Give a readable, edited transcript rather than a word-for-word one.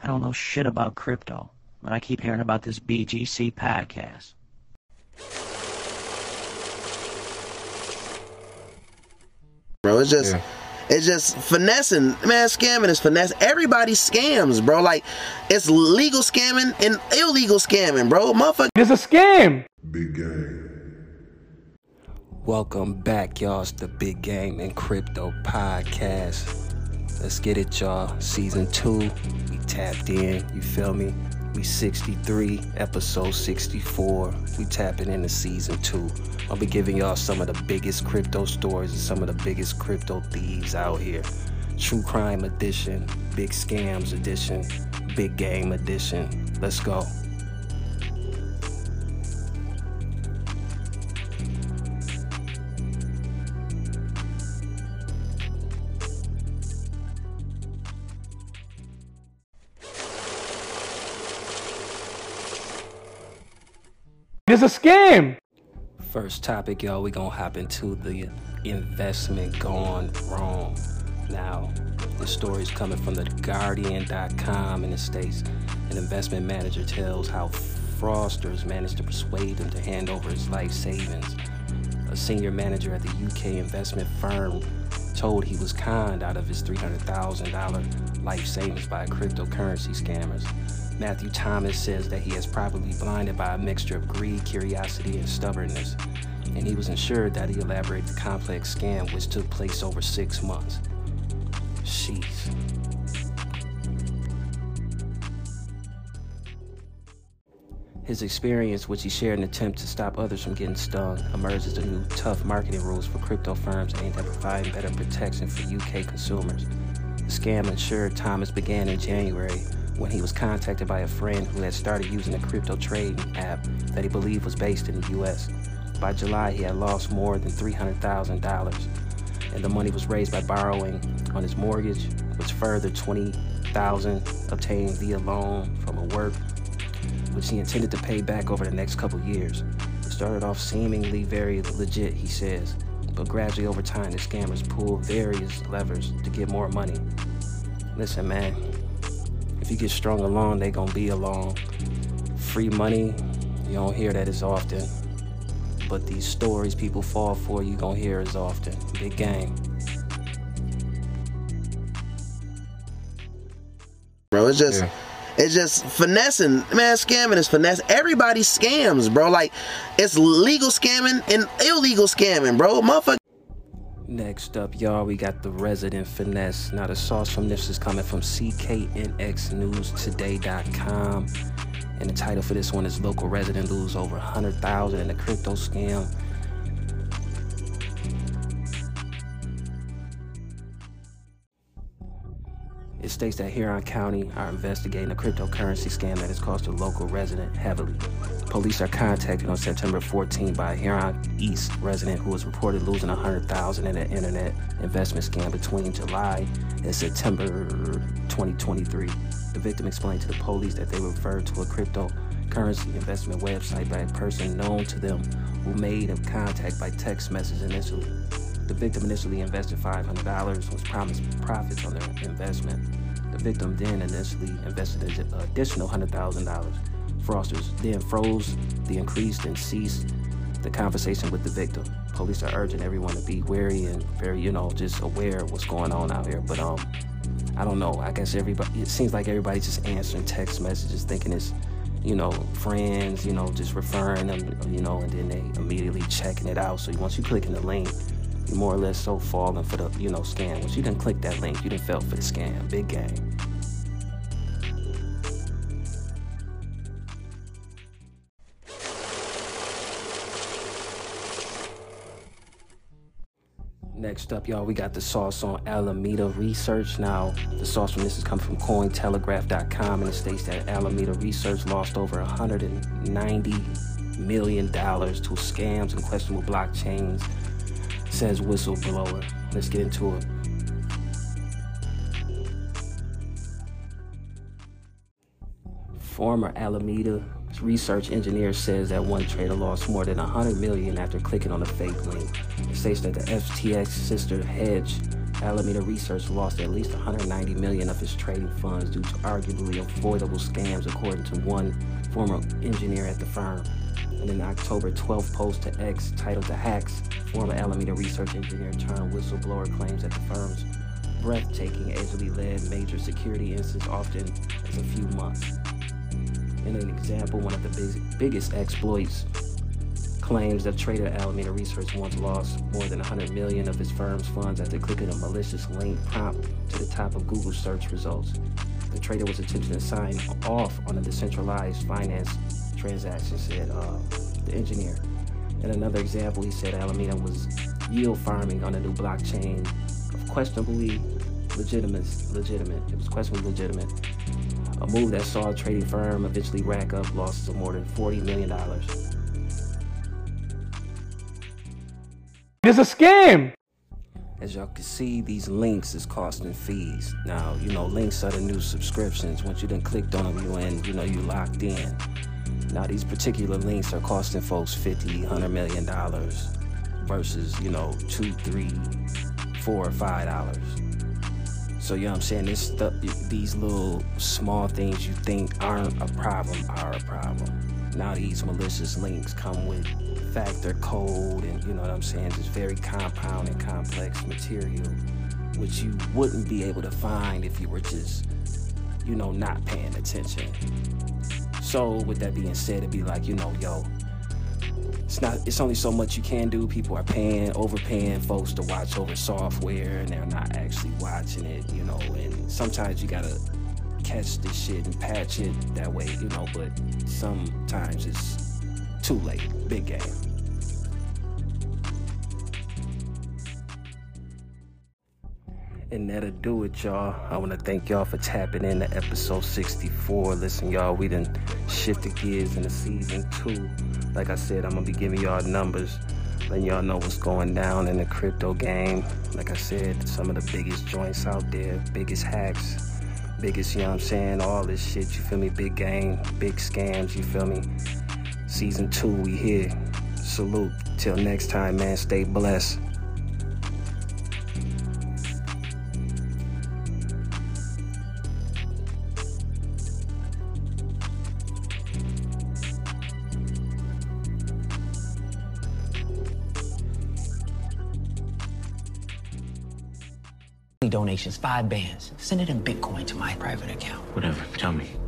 I don't know shit about crypto, but I keep hearing about this BGC podcast. Bro, it's just finessing, man. Scamming is finesse. Everybody scams, bro. Like, it's legal scamming and illegal scamming, bro. Motherfucker, it's a scam. Big Game. Welcome back, y'all. It's the Big Game and Crypto Podcast. Let's get it, y'all. Season 2. We tapped in. You feel me? We 63, episode 64. We tapping into season 2. I'll be giving y'all some of the biggest crypto stories and some of the biggest crypto thieves out here. True crime edition, big scams edition, big game edition. Let's go. It's a scam. First topic, y'all, we gonna hop into the investment gone wrong. Now, the story's coming from theguardian.com, and it states an investment manager tells how fraudsters managed to persuade him to hand over his life savings. A senior manager at the UK investment firm told he was conned out of his $300,000 life savings by cryptocurrency scammers. Matthew Thomas says that he is probably blinded by a mixture of greed, curiosity, and stubbornness, and he was assured that he elaborated the complex scam which took place over 6 months. Sheesh. His experience, which he shared in an attempt to stop others from getting stung, emerged as the new tough marketing rules for crypto firms aimed at providing better protection for UK consumers. The scam insured Thomas began in January when he was contacted by a friend who had started using a crypto trading app that he believed was based in the US. By July, he had lost more than $300,000, and the money was raised by borrowing on his mortgage, which further $20,000 obtained via loan from a work, which he intended to pay back over the next couple years. It started off seemingly very legit, he says, but gradually over time, the scammers pulled various levers to get more money. Listen, man. If you get strung along, they gonna be along. Free money, you don't hear that as often. But these stories people fall for, you gonna hear as often. Big game. bro, it's just finessing, man. Scamming is finesse. Everybody scams, bro. Like, it's legal scamming and illegal scamming, bro. Motherfucker. Next up, y'all, we got the resident finesse. Now, the source from this is coming from CKNXNewsToday.com. And the title for this one is Local Resident Lose Over $100,000 in a Crypto Scam. It states that Huron County are investigating a cryptocurrency scam that has cost a local resident heavily. Police are contacted on September 14 by a Huron East resident who was reported losing $100,000 in an internet investment scam between July and September 2023. The victim explained to the police that they were referred to a cryptocurrency investment website by a person known to them who made him contact by text message initially. The victim initially invested $500, was promised profits on their investment. The victim then initially invested an additional $100,000. Fraudsters then froze the increase and ceased the conversation with the victim. Police are urging everyone to be wary and very, just aware of what's going on out here. But I don't know. I guess it seems like everybody's just answering text messages, thinking it's, friends, just referring them, and then they immediately checking it out. So once you click in the link, you more or less so falling for the, scam. Once you didn't click that link, you didn't fell for the scam. Big game. Next up, y'all, we got the source on Alameda Research. Now, the source from this is coming from Cointelegraph.com, and it states that Alameda Research lost over $190 million to scams and questionable blockchains, says whistleblower. Let's get into it. Former Alameda research engineer says that one trader lost more than $100 million after clicking on a fake link. It states that the FTX sister hedge Alameda Research lost at least $190 million of its trading funds due to arguably avoidable scams, according to one former engineer at the firm. In an October 12th post to X titled "The Hacks," former Alameda Research engineer turned whistleblower claims that the firm's breathtaking, edgily led major security incidents often as a few months. In an example, one of the biggest exploits claims that trader Alameda Research once lost more than $100 million of his firm's funds after clicking a malicious link prompt to the top of Google search results. The trader was attempting to sign off on a decentralized finance transaction, said the engineer. In another example, he said Alameda was yield farming on a new blockchain of questionably legitimate. It was questionably legitimate. A move that saw a trading firm eventually rack up losses of more than $40 million. It's a scam. As y'all can see, these links is costing fees. Now, links are the new subscriptions. Once you done clicked on them, you locked in. Now, these particular links are costing folks $50, $100 million versus, $2, $3, $4, or $5. So, I'm saying? These little small things you think aren't a problem are a problem. Now these malicious links come with factor code and, just very compound and complex material, which you wouldn't be able to find if you were just, not paying attention. So with that being said, it'd be like, it's only so much you can do. People are overpaying folks to watch over software, and they're not actually watching it, and sometimes you gotta catch this shit and patch it that way, but sometimes it's too late. Big game. And that'll do it, y'all. I want to thank y'all for tapping in to episode 64. Listen, y'all, we done shifted gears into season 2. Like I said, I'm going to be giving y'all numbers, letting y'all know what's going down in the crypto game. Like I said, some of the biggest joints out there, biggest hacks, biggest, all this shit, you feel me? Big game, big scams, you feel me? Season 2, we here. Salute. Till next time, man, stay blessed. Donations, 5 bands. Send it in Bitcoin to my private account. Whatever, tell me.